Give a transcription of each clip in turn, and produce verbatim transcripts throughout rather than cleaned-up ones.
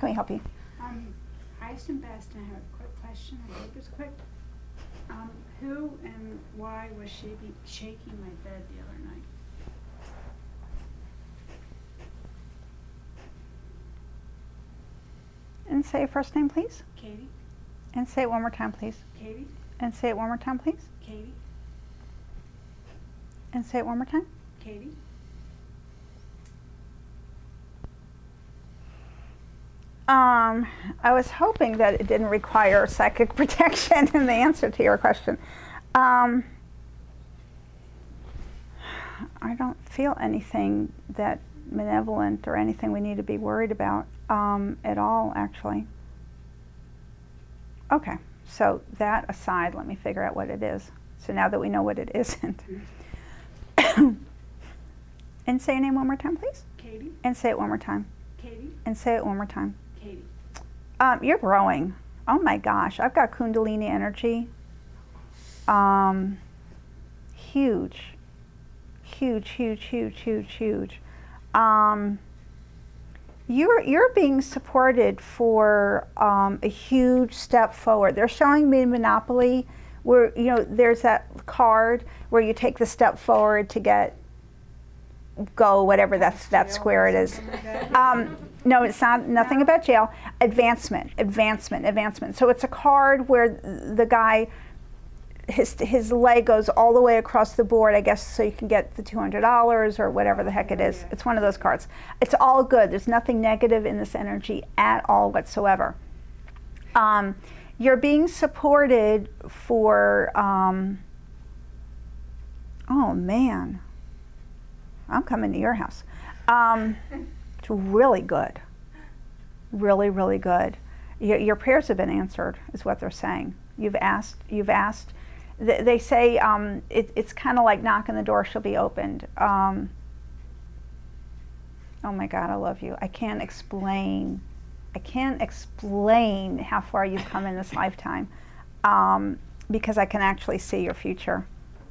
can we help you? Um, highest and best, and I have a quick question. I hope it's quick. Um, who and why was shaking, shaking my bed the other night? And say your first name, please. Katie? And say it one more time, please. Katie? And say it one more time, please. Katie? And say it one more time. Katie? Um, I was hoping that it didn't require psychic protection in the answer to your question. Um, I don't feel anything that malevolent or anything we need to be worried about um, at all, actually. Okay, so that aside, let me figure out what it is. So now that we know what it isn't. And say your name one more time, please. Katie? And say it one more time. Katie? And say it one more time. Katie? Um, you're growing. Oh my gosh, I've got Kundalini energy. Um, huge, huge, huge, huge, huge, huge. Um, you're you're being supported for um, a huge step forward. They're showing me Monopoly, where you know there's that card where you take the step forward to get go whatever that's that square it is. Um, no, it's not nothing about jail. Advancement, advancement, advancement. So it's a card where the guy, his his leg goes all the way across the board, I guess, so you can get the two hundred dollars or whatever the heck it is. It's one of those cards. It's all good. There's nothing negative in this energy at all whatsoever. Um, you're being supported for, um, oh man, I'm coming to your house. Um, it's really good. Really, really good. Your, your prayers have been answered, is what they're saying. You've asked, you've asked. Th- they say um, it, it's kind of like knock on the door, she'll be opened. Um, oh my God, I love you. I can't explain. I can't explain how far you've come in this lifetime um, because I can actually see your future.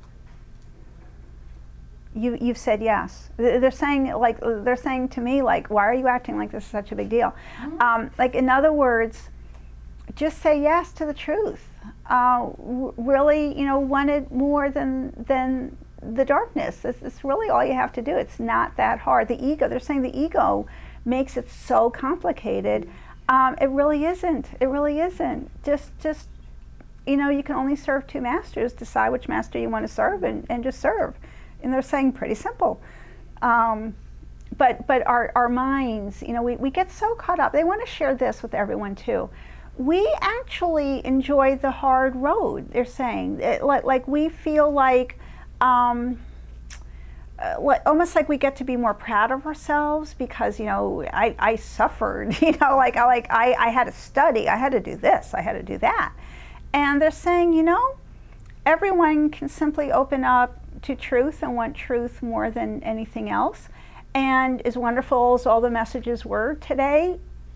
You, you've said yes. They're saying like they're saying to me like, why are you acting like this is such a big deal? Mm-hmm. Um, like in other words, just say yes to the truth. Uh, w- really, you know, want it more than than the darkness. It's, it's really all you have to do. It's not that hard. The ego. They're saying the ego makes it so complicated. Um, it really isn't. It really isn't. Just just you know, you can only serve two masters. Decide which master you want to serve, and, and just serve. And they're saying pretty simple. Um, but but our, our minds, you know, we, we get so caught up. They want to share this with everyone too. We actually enjoy the hard road, they're saying. It, like, like we feel like, um, uh, what, almost like we get to be more proud of ourselves because, you know, I, I suffered, you know, like, I, like I, I had to study, I had to do this, I had to do that. And they're saying, you know, everyone can simply open up to truth and want truth more than anything else. And as wonderful as all the messages were today,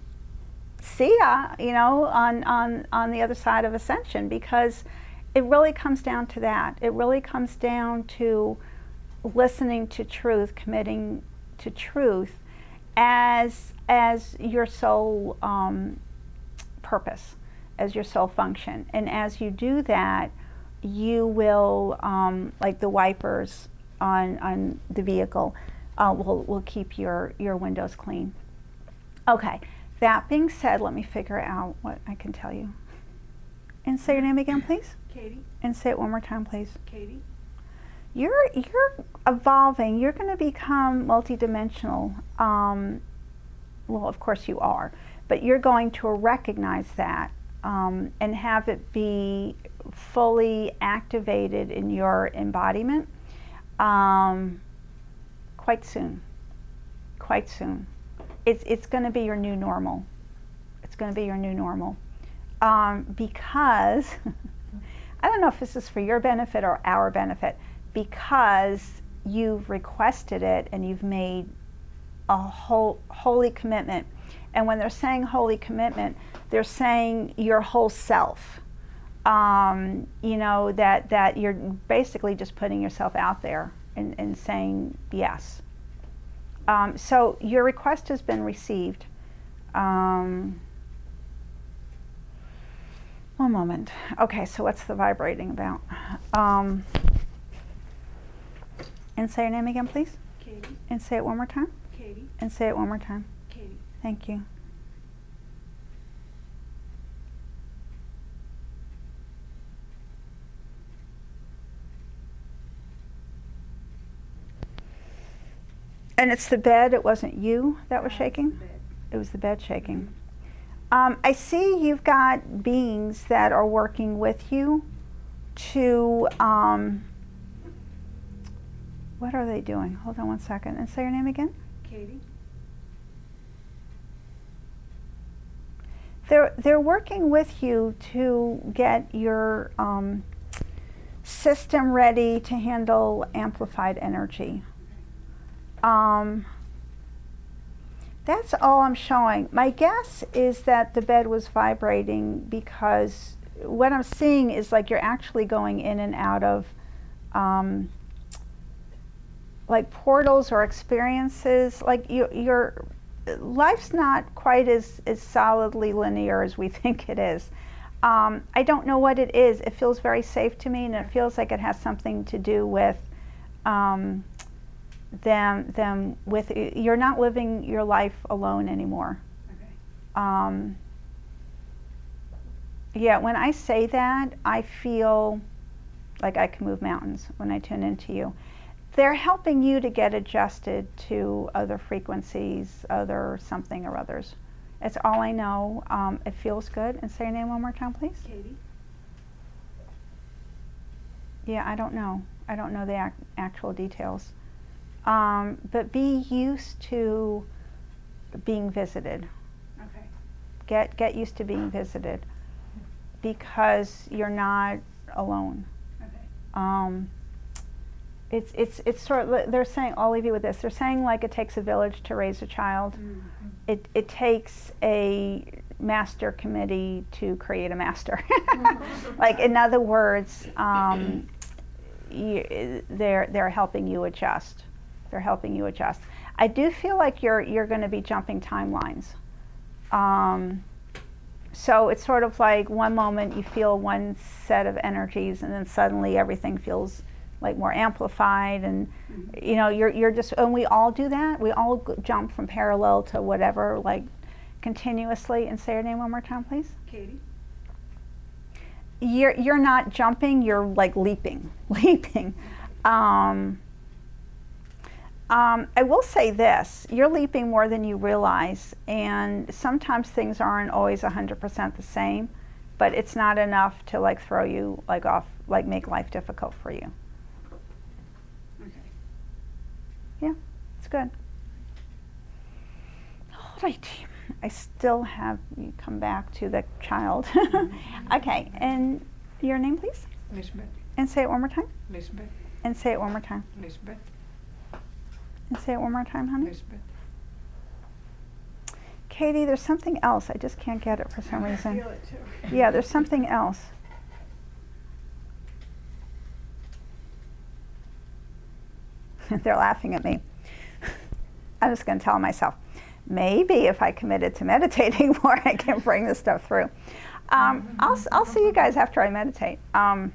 see ya, you know, on, on, on the other side of ascension, because it really comes down to that. It really comes down to listening to truth, committing to truth as, as your soul um, purpose, as your soul function. And as you do that, you will, um, like the wipers on, on the vehicle, uh, will, will keep your, your windows clean. Okay, that being said, let me figure out what I can tell you. And say your name again, please. Katie? And say it one more time, please. Katie? You're, you're evolving. You're going to become multidimensional. Um, well, of course you are. But you're going to recognize that um, and have it be fully activated in your embodiment um, quite soon. Quite soon. It's, it's going to be your new normal. It's going to be your new normal. Um, because, I don't know if this is for your benefit or our benefit, because you've requested it and you've made a whole, holy commitment. And when they're saying holy commitment, they're saying your whole self. Um, you know, that, that you're basically just putting yourself out there and, and saying yes. Um, so your request has been received. Um, one moment. Okay, so what's the vibrating about? Um, and say your name again, please. Katie. And say it one more time. Katie. And say it one more time. Katie. Thank you. And it's the bed, it wasn't you that was Uh, shaking? bed. It was the bed shaking. Um, I see you've got beings that are working with you to, um, what are they doing? Hold on one second and say your name again. Katie. They're, they're working with you to get your um, system ready to handle amplified energy. Um, that's all I'm showing. My guess is that the bed was vibrating because what I'm seeing is like you're actually going in and out of um, like portals or experiences. Like you, your life's not quite as, as solidly linear as we think it is. Um, I don't know what it is. It feels very safe to me, and it feels like it has something to do with um, them, them with, you're not living your life alone anymore. Okay. Um, yeah, when I say that, I feel like I can move mountains when I tune into you. They're helping you to get adjusted to other frequencies, other something or others. It's all I know. Um, it feels good. And say your name one more time, please. Katie. Yeah, I don't know. I don't know the ac actual details. Um, but be used to being visited. Okay. Get get used to being visited because you're not alone. Okay. Um, it's it's it's sort of, they're saying, I'll leave you with this. They're saying like it takes a village to raise a child. Mm-hmm. It it takes a master committee to create a master. Like in other words, um, you, they're they're helping you adjust. They're helping you adjust. I do feel like you're you're going to be jumping timelines. Um, so it's sort of like one moment you feel one set of energies, and then suddenly everything feels like more amplified, and mm-hmm. you know you're you're just, and we all do that. We all g jump from parallel to whatever, like continuously. And say your name one more time, please. Katie. You're you're not jumping. You're like leaping, leaping. Um, Um, I will say this, you're leaping more than you realize, and sometimes things aren't always one hundred percent the same, but it's not enough to like throw you like off, like make life difficult for you. Okay. Yeah, it's good. All right, I still have you come back to the child. Okay, and your name please? Lisbeth. And say it one more time? Lisbeth. And say it one more time. Lisbeth. And say it one more time, honey. Lisbeth. Katie, there's something else. I just can't get it for some I reason. feel it too. Yeah, there's something else. They're laughing at me. I'm just going to tell myself, maybe if I committed to meditating more, I can bring this stuff through. Um, I'll, I'll see you guys after I meditate. Um,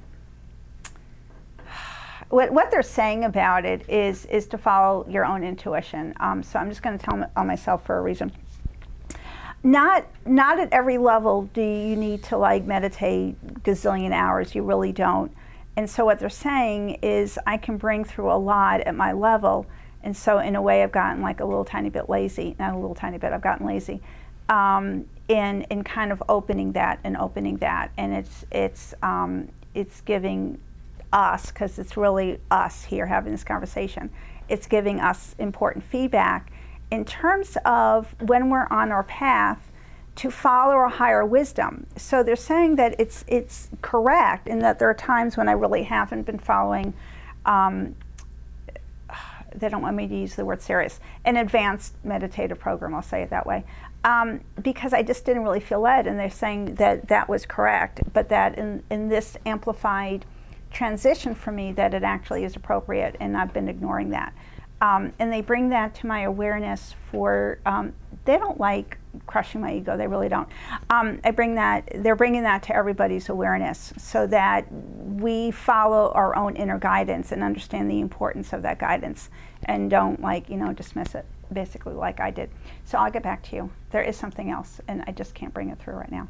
What, what they're saying about it is is to follow your own intuition. Um, so I'm just going to tell on myself for a reason. Not not at every level do you need to like meditate gazillion hours. You really don't. And so what they're saying is I can bring through a lot at my level. And so in a way I've gotten like a little tiny bit lazy. Not a little tiny bit. I've gotten lazy um, in in kind of opening that and opening that. And it's it's um, it's giving us, because it's really us here having this conversation, it's giving us important feedback in terms of when we're on our path to follow a higher wisdom. So they're saying that it's it's correct in that there are times when I really haven't been following, um, they don't want me to use the word serious, an advanced meditative program, I'll say it that way, um, because I just didn't really feel led, and they're saying that that was correct, but that in, in this amplified transition for me that it actually is appropriate, and I've been ignoring that. Um, and they bring that to my awareness for, um, they don't like crushing my ego. They really don't. Um, I bring that, they're bringing that to everybody's awareness so that we follow our own inner guidance and understand the importance of that guidance and don't like, you know, dismiss it basically like I did. So I'll get back to you. There is something else and I just can't bring it through right now.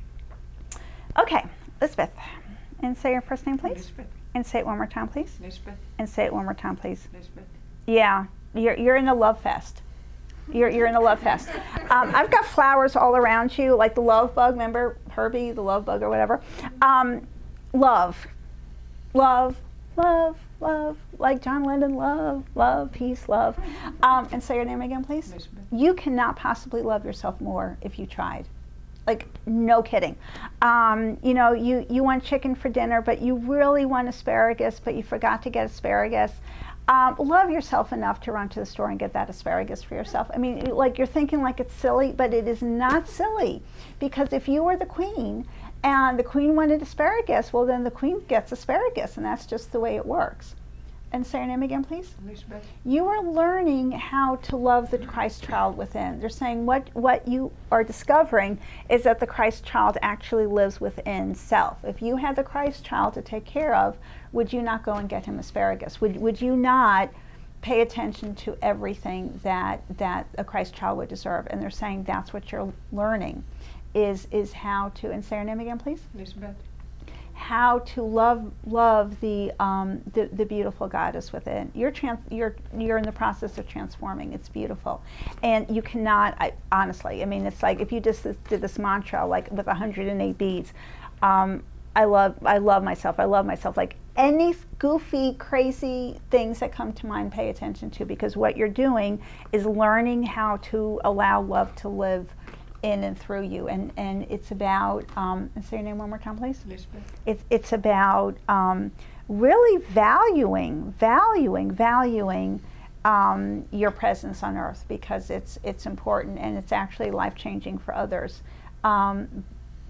Okay. Okay, Elizabeth. And say your first name, please. Lisbeth. And say it one more time, please. Lisbeth. And say it one more time, please. Lisbeth. Yeah, you're, you're in a love fest. You're, you're in a love fest. Um, I've got flowers all around you, like the love bug. Remember Herbie, the love bug or whatever? Um, love. Love. Love. Love. Like John Lennon, love. Love. Peace. Love. Um, and say your name again, please. Lisbeth. You cannot possibly love yourself more if you tried. Like, no kidding. Um, you know, you, you want chicken for dinner, but you really want asparagus, but you forgot to get asparagus. Um, love yourself enough to run to the store and get that asparagus for yourself. I mean, like, you're thinking like it's silly, but it is not silly. Because if you were the queen and the queen wanted asparagus, well, then the queen gets asparagus, and that's just the way it works. And say your name again, please. Lisbeth. You are learning how to love the Christ child within. They're saying what, what you are discovering is that the Christ child actually lives within self. If you had the Christ child to take care of, would you not go and get him asparagus? Would, would you not pay attention to everything that, that a Christ child would deserve? And they're saying that's what you're learning, is, is how to, and say your name again, please. Lisbeth. How to love love the um, the, the beautiful goddess within. You're trans, you're you're in the process of transforming. It's beautiful, and you cannot. I, honestly, I mean, it's like if you just did this mantra like with one hundred eight beads. Um, I love I love myself. I love myself. Like any goofy, crazy things that come to mind, pay attention to, because what you're doing is learning how to allow love to live in and through you, and and it's about um, and say your name one more time, please. Lisbeth. It's it's about um, really valuing, valuing, valuing um, your presence on earth, because it's it's important and it's actually life changing for others. Um,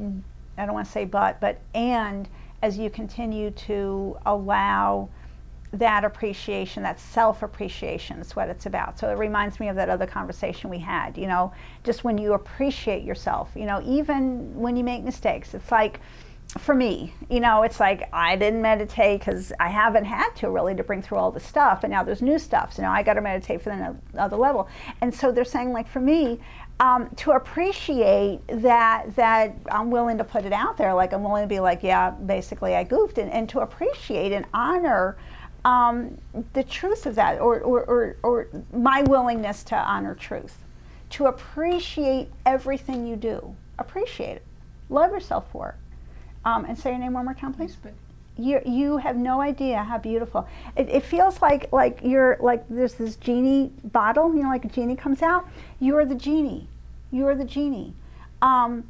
I don't want to say but, but and as you continue to allow that appreciation, that self-appreciation, is what it's about. So it reminds me of that other conversation we had, you know, just when you appreciate yourself, you know, even when you make mistakes. It's like, for me, you know, it's like I didn't meditate because I haven't had to really to bring through all the stuff, and now there's new stuff, so now I got to meditate for another level. And so they're saying, like, for me, um, to appreciate that, that I'm willing to put it out there, like I'm willing to be like, yeah, basically I goofed, and, and to appreciate and honor Um, the truth of that, or, or, or, or my willingness to honor truth, to appreciate everything you do. Appreciate it. Love yourself for it. Um, and say your name one more time, please. Lisbeth. You, you have no idea how beautiful. It, it feels like, like you're, like there's this genie bottle, you know, like a genie comes out. You're the genie. You're the genie. Um,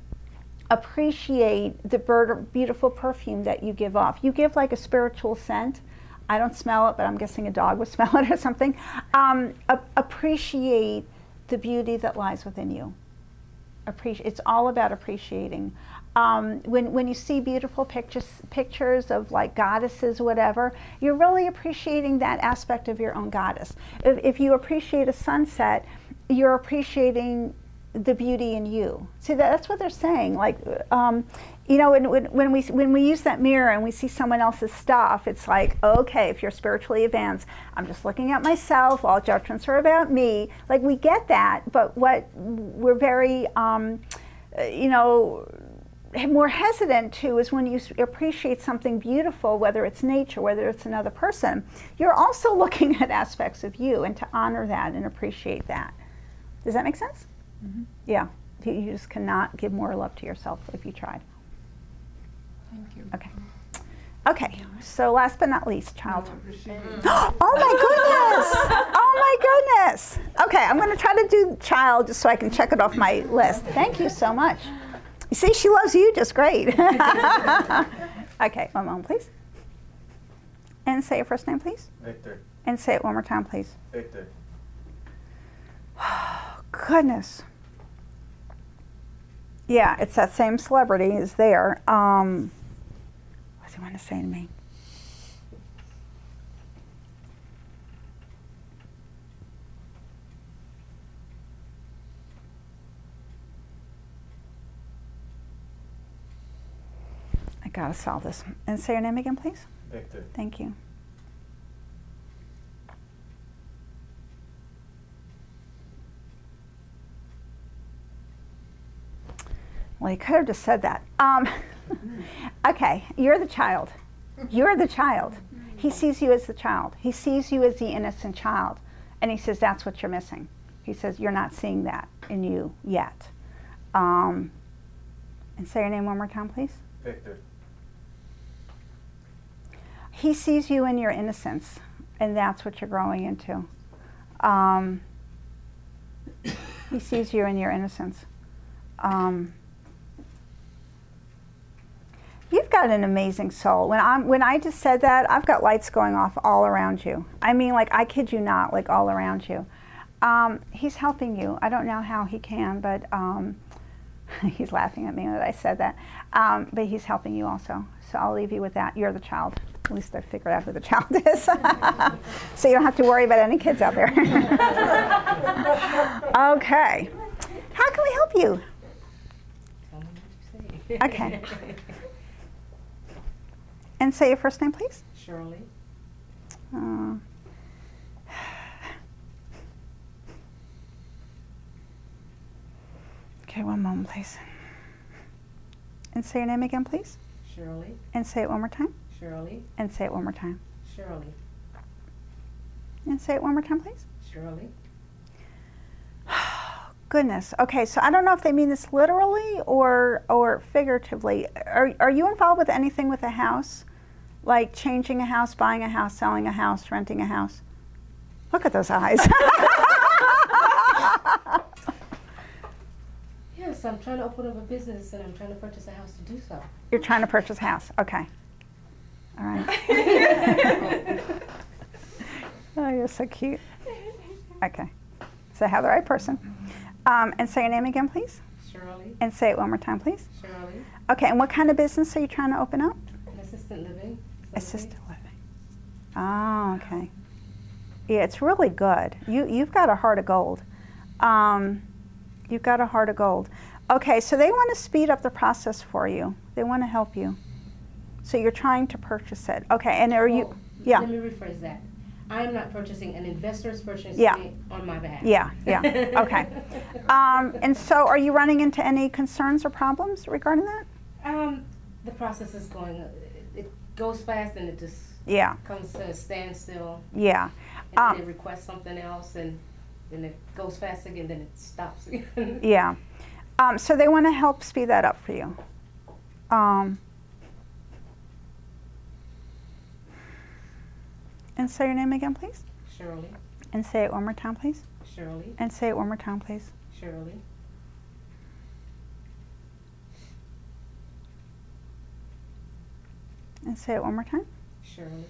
appreciate the bird, beautiful perfume that you give off. You give like a spiritual scent. I don't smell it, but I'm guessing a dog would smell it or something. Um, a- appreciate the beauty that lies within you. Appreciate. It's all about appreciating. Um, when when you see beautiful pictures pictures of like goddesses or whatever, you're really appreciating that aspect of your own goddess. If, if you appreciate a sunset, you're appreciating the beauty in you. See, that, that's what they're saying. Like, um, you know, when, when, when we when we use that mirror and we see someone else's stuff, it's like, okay, if you're spiritually advanced, I'm just looking at myself. All judgments are about me. Like, we get that, but what we're very, um, you know, more hesitant to is when you appreciate something beautiful, whether it's nature, whether it's another person, you're also looking at aspects of you, and to honor that and appreciate that. Does that make sense? Mm-hmm. Yeah. You you just cannot give more love to yourself if you tried. Thank you. Okay. Okay. So last but not least, child. No, I received it. Oh my goodness! Oh my goodness! Okay, I'm going to try to do child just so I can check it off my list. Thank you so much. You see, she loves you just great. Okay, one moment, please. And say your first name, please. Victor. And say it one more time, please. Victor. Goodness. Yeah, it's that same celebrity is there. Um, what does he want to say to me? gotta solve this. And say your name again, please. Victor. Thank you. Well, you could have just said that. Um, okay, you're the child. You're the child. He sees you as the child. He sees you as the innocent child. And he says, that's what you're missing. He says, you're not seeing that in you yet. Um, and say your name one more time, please. Victor. He sees you in your innocence, and that's what you're growing into. Um, he sees you in your innocence. Um, you've got an amazing soul. When I'm when I just said that, I've got lights going off all around you. I mean, like, I kid you not, like all around you. Um, he's helping you. I don't know how he can, but um, he's laughing at me that I said that. Um, but he's helping you also. So I'll leave you with that. You're the child. At least I figured out who the child is. So you don't have to worry about any kids out there. Okay. How can we help you? Tell me what you say. Okay. And say your first name, please. Shirley. Uh, okay, one moment, please. And say your name again, please. Shirley. And say it one more time. Shirley. And say it one more time. Shirley. And say it one more time, please. Shirley. Goodness. Okay, so I don't know if they mean this literally or or figuratively. Are are you involved with anything with a house? Like changing a house, buying a house, selling a house, renting a house? Look at those eyes. Yes, I'm trying to open up a business and I'm trying to purchase a house to do so. You're trying to purchase a house. Okay. All right. Oh, you're so cute. Okay. So I have the right person. Um, and say your name again, please. Shirley. And say it one more time, please. Shirley. Okay, and what kind of business are you trying to open up? An assistant living. Assisted living. Oh, okay. Yeah, it's really good. You, you've got a heart of gold. Um, you've got a heart of gold. Okay, so they want to speed up the process for you. They want to help you. So you're trying to purchase it. Okay, and are you, Oh, yeah. Let me rephrase that. I am not purchasing, an investor is purchasing Yeah. it on my behalf. Yeah, yeah, okay. Um, and so are you running into any concerns or problems regarding that? Um, the process is going, uh, it goes fast and it just Yeah, comes to a standstill. yeah. And Um, then they request something else and then it goes fast again, then it stops again. Yeah. Um, so they want to help speed that up for you. Um, and say your name again, please. Shirley. And say it one more time, please. Shirley. And say it one more time, please. Shirley. And say it one more time. Shirley.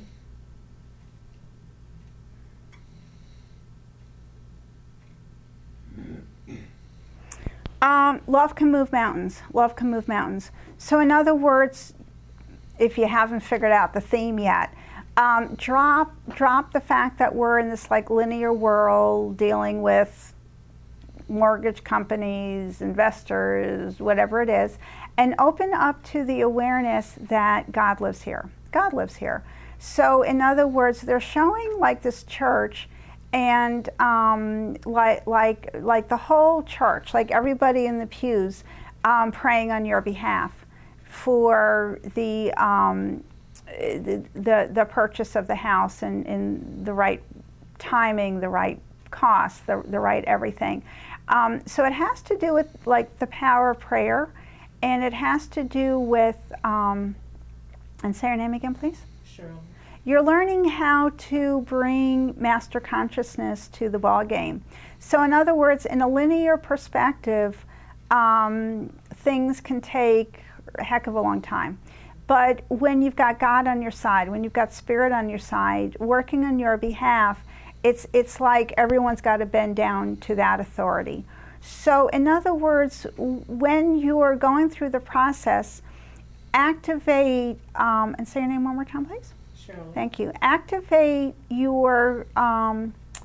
Um, love can move mountains. Love can move mountains. So in other words, if you haven't figured out the theme yet, um, drop drop the fact that we're in this like linear world dealing with mortgage companies, investors, whatever it is, and open up to the awareness that God lives here. God lives here. So in other words, they're showing like this church and um, like like like the whole church, like everybody in the pews, um, praying on your behalf for the, um, the the the purchase of the house and in the right timing, the right cost, the the right everything. Um, so it has to do with like the power of prayer, and it has to do with. Um, and say your name again, please. Shirley. You're learning how to bring master consciousness to the ball game. So in other words, in a linear perspective, um, things can take a heck of a long time. But when you've got God on your side, when you've got Spirit on your side, working on your behalf, it's, it's like everyone's got to bend down to that authority. So in other words, when you are going through the process, activate, um, and say your name one more time, please. Shirley. Thank you. Activate your um,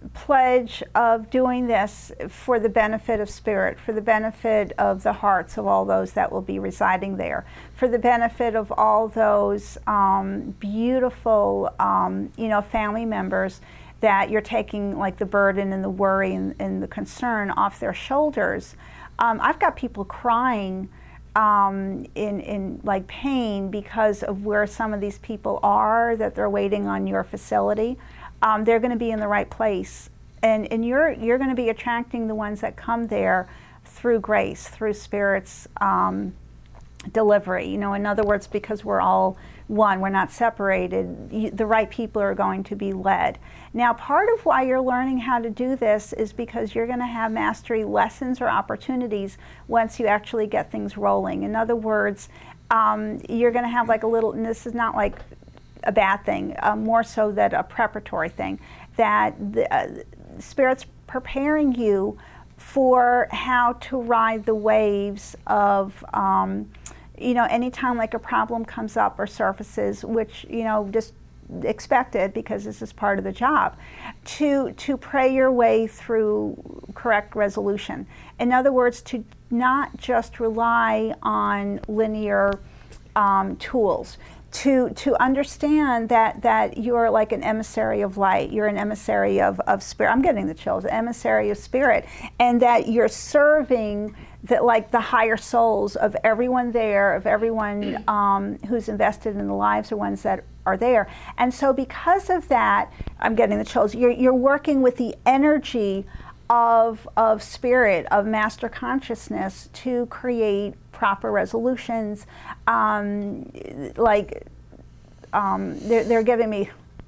pledge of doing this for the benefit of spirit, for the benefit of the hearts of all those that will be residing there, for the benefit of all those um, beautiful, um, you know, family members that you're taking like the burden and the worry and, and the concern off their shoulders. Um, I've got people crying um, in, in like pain because of where some of these people are, that they're waiting on your facility. Um, they're going to be in the right place, and, and you're, you're going to be attracting the ones that come there through grace, through Spirit's um, delivery. You know, in other words, because we're all one, we're not separated, you, the right people are going to be led. Now, part of why you're learning how to do this is because you're going to have mastery lessons or opportunities once you actually get things rolling. In other words, um, you're going to have like a little, and this is not like a bad thing, uh, more so that a preparatory thing, that the uh, Spirit's preparing you for how to ride the waves of, um, you know, anytime like a problem comes up or surfaces, which, you know, just expect it because this is part of the job, to, to pray your way through correct resolution. In other words, to not just rely on linear um, tools. To, to understand that, that you're like an emissary of light, you're an emissary of, of spirit. I'm getting the chills, emissary of spirit, and that you're serving the, like the higher souls of everyone there, of everyone um, who's invested in the lives of ones that are there. And so because of that, I'm getting the chills, you're, you're working with the energy of, of spirit, of master consciousness to create proper resolutions. Um, like um, they're, they're giving me,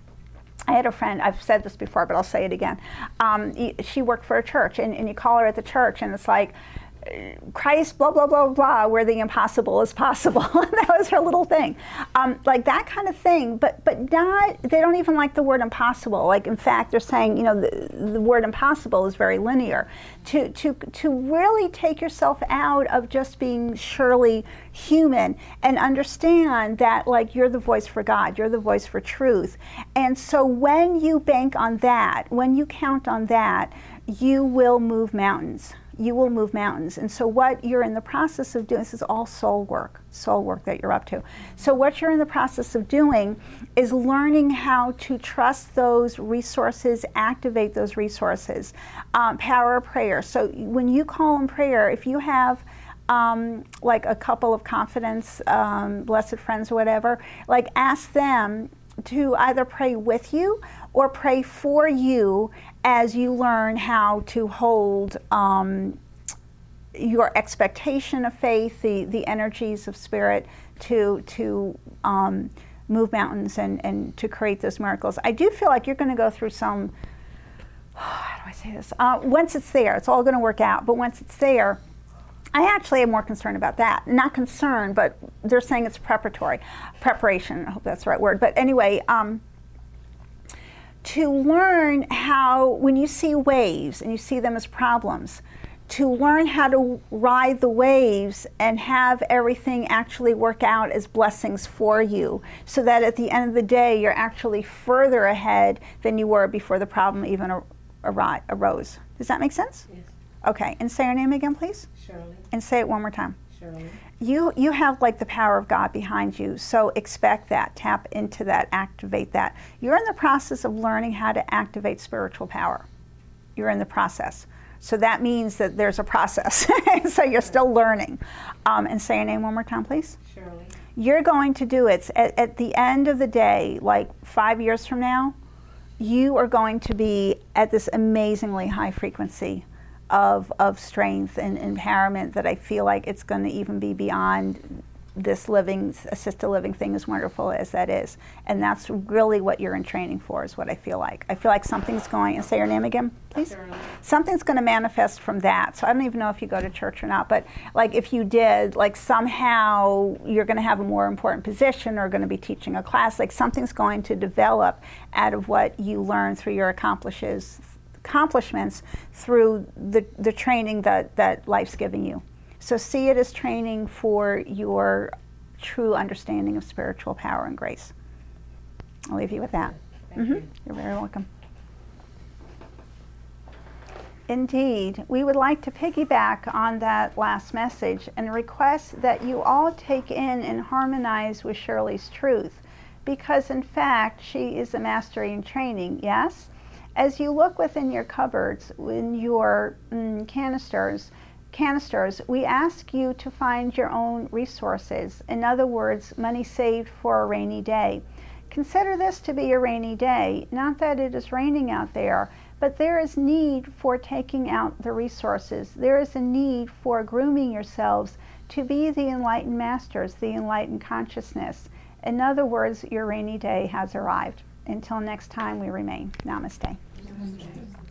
I had a friend, I've said this before, but I'll say it again. Um, she worked for a church, and, and you call her at the church, and it's like, Christ, blah, blah, blah, blah, where the impossible is possible. That was her little thing. Um, like that kind of thing, but but not, they don't even like the word impossible. Like, in fact, they're saying, you know, the, the word impossible is very linear. To, to, to really take yourself out of just being surely human and understand that, like, you're the voice for God, you're the voice for truth. And so when you bank on that, when you count on that, you will move mountains. You will move mountains. And so what you're in the process of doing, this is all soul work, soul work that you're up to. So what you're in the process of doing is learning how to trust those resources, activate those resources. Um, power of prayer. So when you call in prayer, if you have um, like a couple of confidence, um, blessed friends or whatever, like ask them to either pray with you or pray for you as you learn how to hold um, your expectation of faith, the, the energies of spirit to, to um, move mountains and, and to create those miracles. I do feel like you're going to go through some, how do I say this? Uh, once it's there, it's all going to work out, but once it's there, I actually am more concerned about that. Not concerned, but they're saying it's preparatory. Preparation, I hope that's the right word. But anyway, um, to learn how, when you see waves and you see them as problems, to learn how to ride the waves and have everything actually work out as blessings for you, so that at the end of the day, you're actually further ahead than you were before the problem even ar- ar- arose. Does that make sense? Yes. Okay, and say your name again, please. Shirley. And say it one more time. Shirley. You you have like the power of God behind you, so expect that, tap into that, activate that. You're in the process of learning how to activate spiritual power. You're in the process. So that means that there's a process. So you're still learning. Um, and say your name one more time, please. Shirley. You're going to do it. At, at the end of the day, like five years from now, you are going to be at this amazingly high frequency of of strength and empowerment that I feel like it's going to even be beyond this living, assisted living thing, as wonderful as that is. And that's really what you're in training for, is what I feel like. I feel like something's going, and say your name again, please. Shirley. Something's going to manifest from that. So I don't even know if you go to church or not, but like if you did, like somehow you're going to have a more important position or going to be teaching a class, like something's going to develop out of what you learn through your accomplishes, accomplishments through the, the training that, that life's giving you. So see it as training for your true understanding of spiritual power and grace. I'll leave you with that. Thank Mm-hmm. you. You're very welcome. Indeed. We would like to piggyback on that last message and request that you all take in and harmonize with Shirley's truth, because in fact she is a mastery in training, yes? As you look within your cupboards, in your mm, canisters, canisters, we ask you to find your own resources. In other words, money saved for a rainy day. Consider this to be a rainy day, not that it is raining out there, but there is need for taking out the resources. There is a need for grooming yourselves to be the enlightened masters, the enlightened consciousness. In other words, your rainy day has arrived. Until next time, we remain. Namaste.